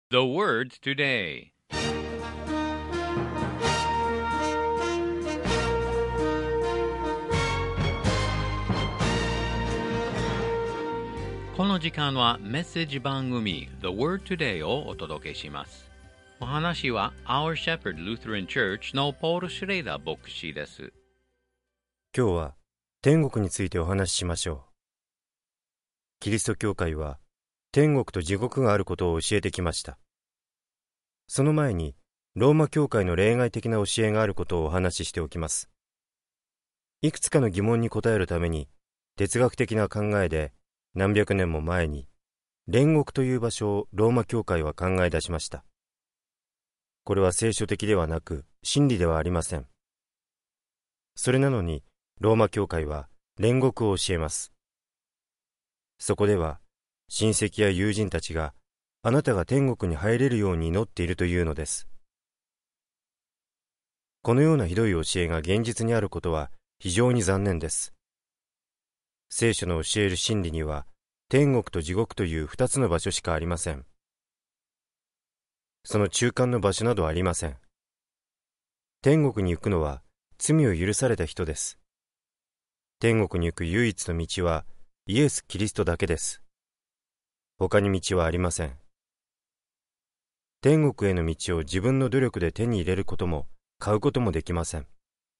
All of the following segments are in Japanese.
The words today. この時間はメッセージ番組 The Word Today をお届けします。お話は Our Shepherd Lutheran Church のポール・シュレイダー牧師です。 今日は天国についてお話ししましょう。キリスト教会は天国と地獄があることを教えてきました。その前にローマ教会の例外的な教えがあることをお話ししておきます。いくつかの疑問に答えるために哲学的な考えで何百年も前に煉獄という場所をローマ教会は考え出しました。これは聖書的ではなく真理ではありません。それなのにローマ教会は煉獄を教えます。そこでは親戚や友人たちがあなたが天国に入れるように祈っているというのです。このようなひどい教えが現実にあることは非常に残念です。聖書の教える真理には天国と地獄という二つの場所しかありません。その中間の場所などありません。天国に行くのは罪を許された人です。天国に行く唯一の道はイエス・キリストだけです。他に道はありません。天国への道を自分の努力で手に入れることも買うこともできません。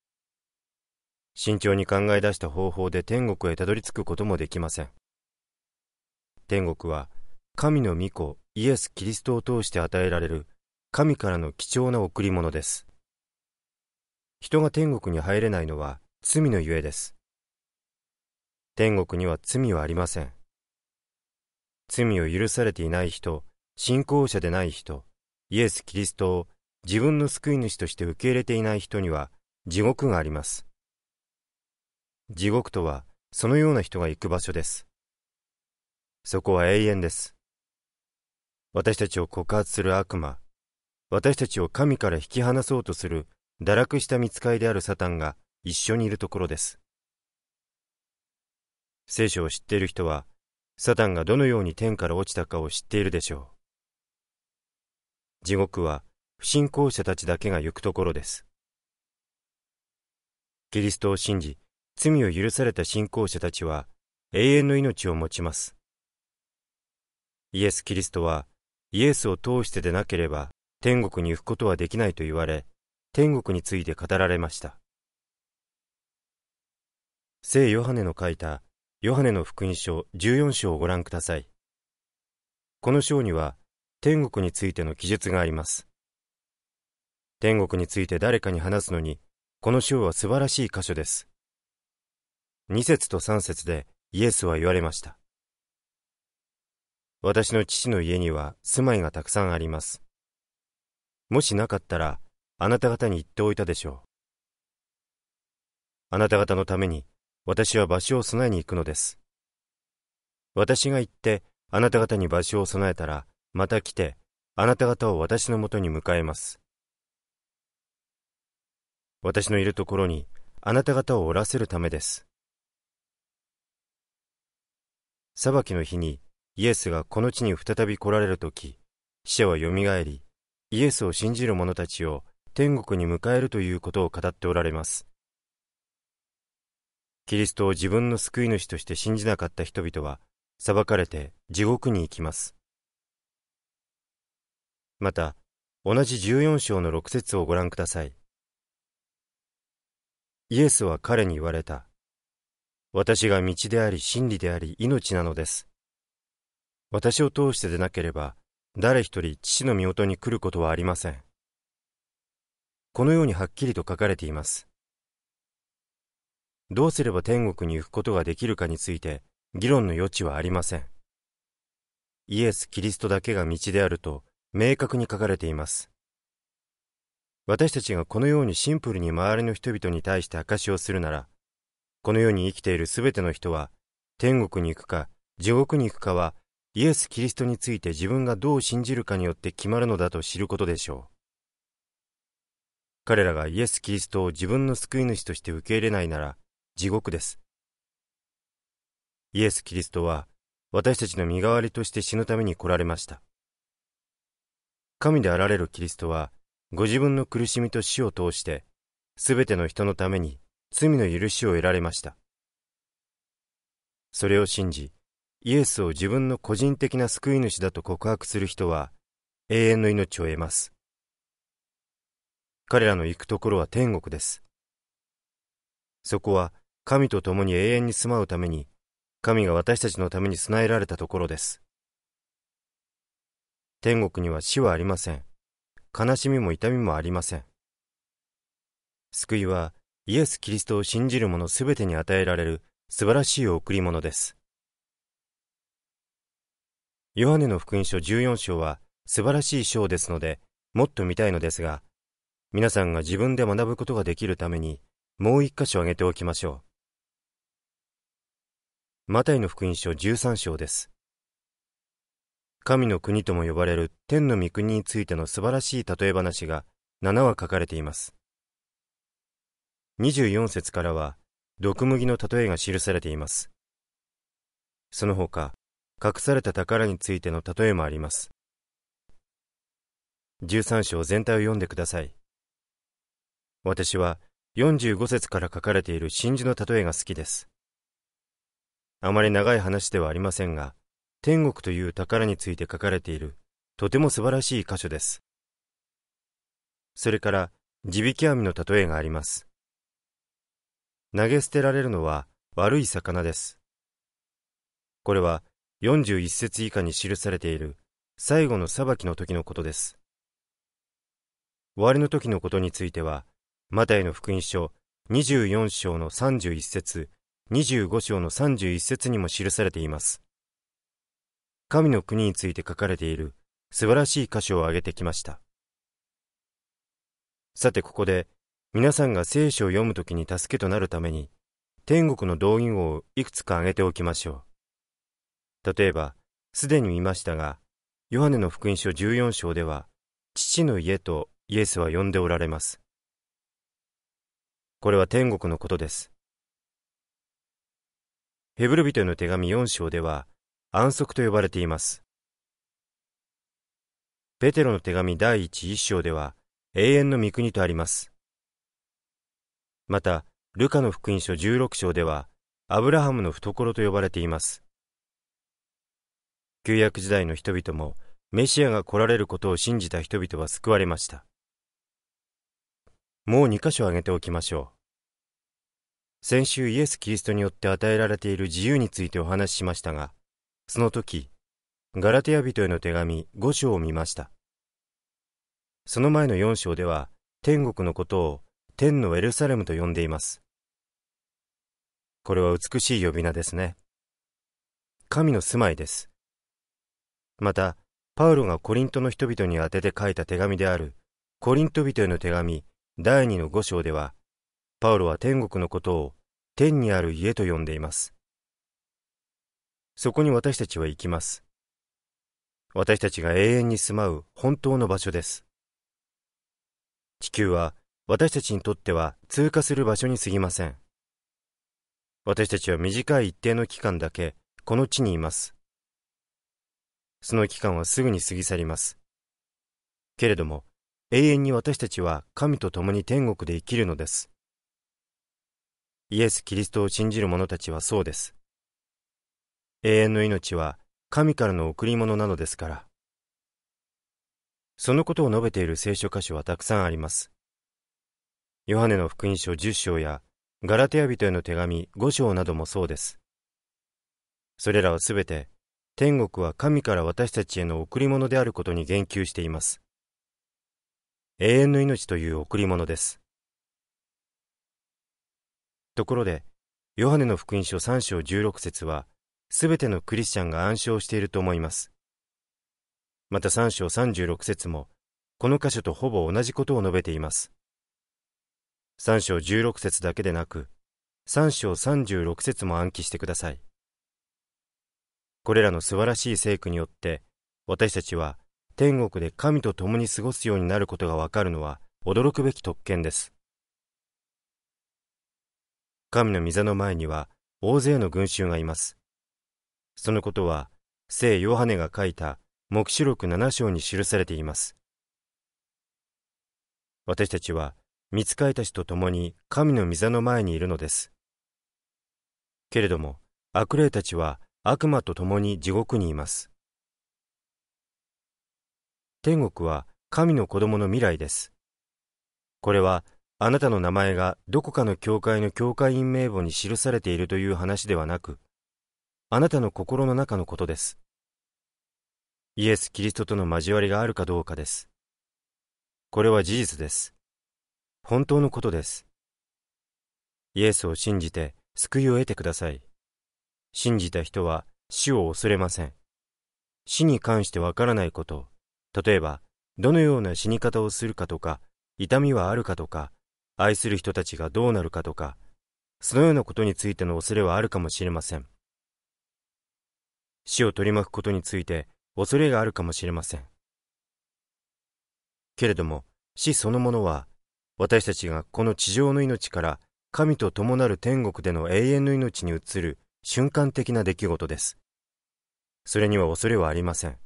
慎重に考え出した方法で天国へたどり着くこともできません。天国は神の御子イエス・キリストを通して与えられる神からの貴重な贈り物です。人が天国に入れないのは罪のゆえです。天国には罪はありません。罪を許されていない人、信仰者でない人、イエス・キリストを自分の救い主として受け入れていない人には地獄があります。地獄とはそのような人が行く場所です。そこは永遠です。私たちを告発する悪魔、私たちを神から引き離そうとする堕落した御使いであるサタンが一緒にいるところです。聖書を知っている人は、サタンがどのように天から落ちたかを知っているでしょう。地獄は不信仰者たちだけが行くところです。キリストを信じ、罪を許された信仰者たちは永遠の命を持ちます。イエス・キリストはイエスを通してでなければ天国に行くことはできないと言われ、天国について語られました。聖ヨハネの書いたヨハネの福音書14章をご覧ください。この章には天国についての記述があります。天国について誰かに話すのに、この章は素晴らしい箇所です。2節と3節でイエスは言われました。私の父の家には住まいがたくさんあります。もしなかったら、あなた方に言っておいたでしょう。あなた方のために、私は場所を備えに行くのです。私が行って、あなた方に場所を備えたら、また来て、あなた方を私のもとに迎えます。私のいるところに、あなた方をおらせるためです。裁きの日に、イエスがこの地に再び来られるとき、死者はよみがえり、イエスを信じる者たちを天国に迎えるということを語っておられます。キリストを自分の救い主として信じなかった人々は、裁かれて地獄に行きます。また、同じ14章の6節をご覧ください。イエスは彼に言われた。私が道であり真理であり命なのです。私を通してでなければ、誰一人父の身元に来ることはありません。このようにはっきりと書かれています。どうすれば天国に行くことができるかについて、議論の余地はありません。イエス・キリストだけが道であると、明確に書かれています。私たちがこのようにシンプルに周りの人々に対して証しをするなら、この世に生きているすべての人は、天国に行くか、地獄に行くかは、イエス・キリストについて自分がどう信じるかによって決まるのだと知ることでしょう。彼らがイエス・キリストを自分の救い主として受け入れないなら、地獄です。イエス・キリストは、私たちの身代わりとして死ぬために来られました。 神であられるキリストは、ご自分の苦しみと死を通して、すべての人のために罪の許しを得られました。それを信じ、イエスを自分の個人的な救い主だと告白する人は、永遠の命を得ます。彼らの行くところは天国です。そこは神と共に永遠に住まうために、神が私たちのために備えられたところです。天国には死はありません。悲しみも痛みもありません。救いはイエス・キリストを信じる者すべてに与えられる素晴らしい贈り物です。ヨハネの福音書14章は素晴らしい章ですので、もっと見たいのですが、皆さんが自分で学ぶことができるために、もう一箇所挙げておきましょう。マタイの福音書13章です。神の国とも呼ばれる天の御国についての素晴らしい例え話が7話書かれています。24節からは、毒麦の例えが記されています。その他、隠された宝についての例えもあります。13章全体を読んでください。私は45節から書かれている真珠の例えが好きです。あまり長い話ではありませんが、天国という宝について書かれているとても素晴らしい箇所です。それから地引き網の例えがあります。投げ捨てられるのは悪い魚です。これは41節以下に記されている最後の裁きの時のことです。終わりの時のことについては、マタイの福音書24章の31節、25章の31節にも記されています。神の国について書かれている素晴らしい箇所を挙げてきました。さてここで、皆さんが聖書を読むときに助けとなるために、天国の動員をいくつか挙げておきましょう。例えば、すでに見ましたが、ヨハネの福音書14章では、父の家とイエスは呼んでおられます。これは天国のことです。ヘブル人への手紙4章では、安息と呼ばれています。ペテロの手紙第1章では、永遠の御国とあります。また、ルカの福音書16章では、アブラハムの懐と呼ばれています。旧約時代の人々も、メシアが来られることを信じた人々は救われました。もう2箇所挙げておきましょう。先週イエス・キリストによって与えられている自由についてお話ししましたが、その時、ガラテヤ人への手紙5章を見ました。その前の4章では、天国のことを天のエルサレムと呼んでいます。これは美しい呼び名ですね。神の住まいです。また、パウロがコリントの人々に宛てて書いた手紙である、コリント人への手紙第2の5章では、パウロは天国のことを天にある家と呼んでいます。そこに私たちは行きます。私たちが永遠に住まう本当の場所です。地球は私たちにとっては通過する場所に過ぎません。私たちは短い一定の期間だけこの地にいます。その期間はすぐに過ぎ去ります。けれども、永遠に私たちは神と共に天国で生きるのです。イエス・キリストを信じる者たちはそうです。永遠の命は神からの贈り物なのですから。そのことを述べている聖書箇所はたくさんあります。ヨハネの福音書10章やガラテヤ人への手紙5章などもそうです。それらはすべて天国は神から私たちへの贈り物であることに言及しています。永遠の命という贈り物です。ところで、ヨハネの福音書3章16節は、すべてのクリスチャンが暗唱していると思います。また3章36節も、この箇所とほぼ同じことを述べています。3章16節だけでなく、3章36節も暗記してください。これらの素晴らしい聖句によって、私たちは天国で神と共に過ごすようになることがわかるのは驚くべき特権です。神の御座の前には大勢の群衆がいます。そのことは聖ヨハネが書いた黙示録7章に記されています。 私たちは御使いたちと共に神の御座の前にいるのです。けれども、悪霊たちは悪魔と共に地獄にいます。天国は神の子供の未来です。これはあなたの名前がどこかの教会の教会員名簿に記されているという話ではなく、あなたの心の中のことです。イエス・キリストとの交わりがあるかどうかです。これは事実です。本当のことです。イエスを信じて救いを得てください。信じた人は死を恐れません。死に関してわからないこと、例えばどのような死に方をするかとか、痛みはあるかとか、愛する人たちがどうなるかとか、そのようなことについての恐れはあるかもしれません。死を取り巻くことについて恐れがあるかもしれません。けれども、死そのものは、私たちがこの地上の命から神と共なる天国での永遠の命に移る瞬間的な出来事です。それには恐れはありません。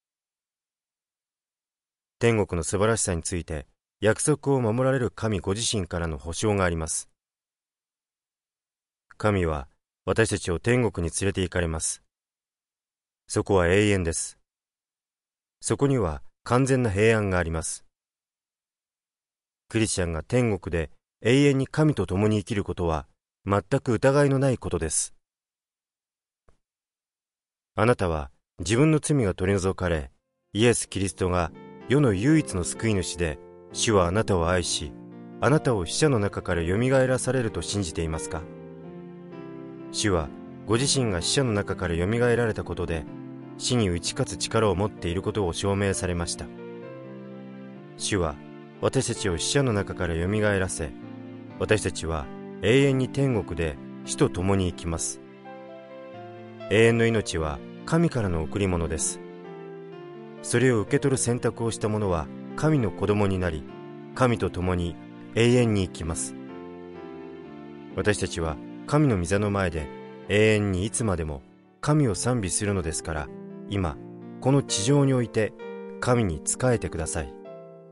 天国の素晴らしさについて、約束を守られる神ご自身からの保証があります。神は私たちを天国に連れて行かれます。そこは永遠です。そこには完全な平安があります。クリスチャンが天国で永遠に神と共に生きることは全く疑いのないことです。あなたは自分の罪が取り除かれ、イエス・キリストが世の唯一の救い主で、主はあなたを愛し、あなたを死者の中からよみがえらされると信じていますか？主はご自身が死者の中からよみがえられたことで、死に打ち勝つ力を持っていることを証明されました。主は私たちを死者の中からよみがえらせ、私たちは永遠に天国で死と共に生きます。永遠の命は神からの贈り物です。それを受け取る選択をした者は神の子供になり、神と共に永遠に生きます。私たちは神の御座の前で永遠にいつまでも神を賛美するのですから、今この地上において神に仕えてください。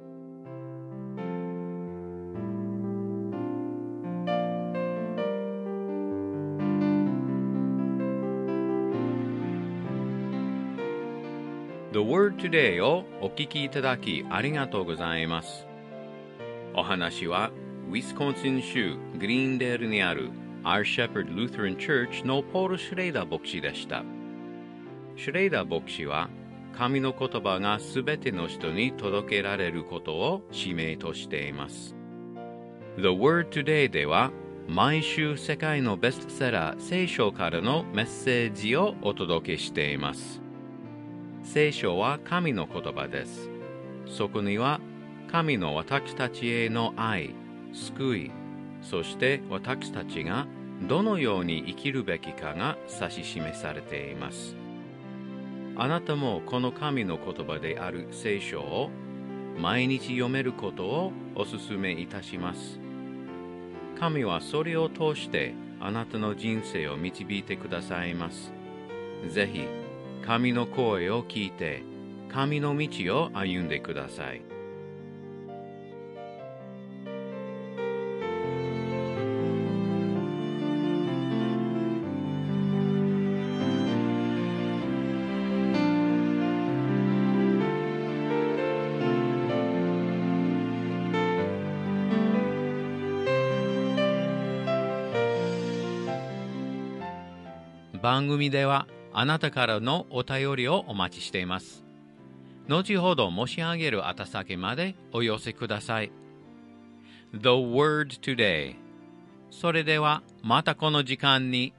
The Word Today をお聞きいただきありがとうございます。お話はウィスコンシン州グリーンデールにある Our Shepherd Lutheran Church のポール・シュレイダー牧師でした。シュレイダー牧師は神の言葉がすべての人に届けられることを使命としています。The Word Today では毎週世界のベストセラー聖書からのメッセージをお届けしています。聖書は神の言葉です。そこには神の私たちへの愛、救い、そして私たちがどのように生きるべきかが指し示されています。あなたもこの神の言葉である聖書を毎日読めることをお勧めいたします。神はそれを通してあなたの人生を導いてくださいます。ぜひ神の声を聞いて、神の道を歩んでください。番組ではあなたからのお便りをお待ちしています。後ほど申し上げる宛先までお寄せください。The Word Today。それではまたこの時間に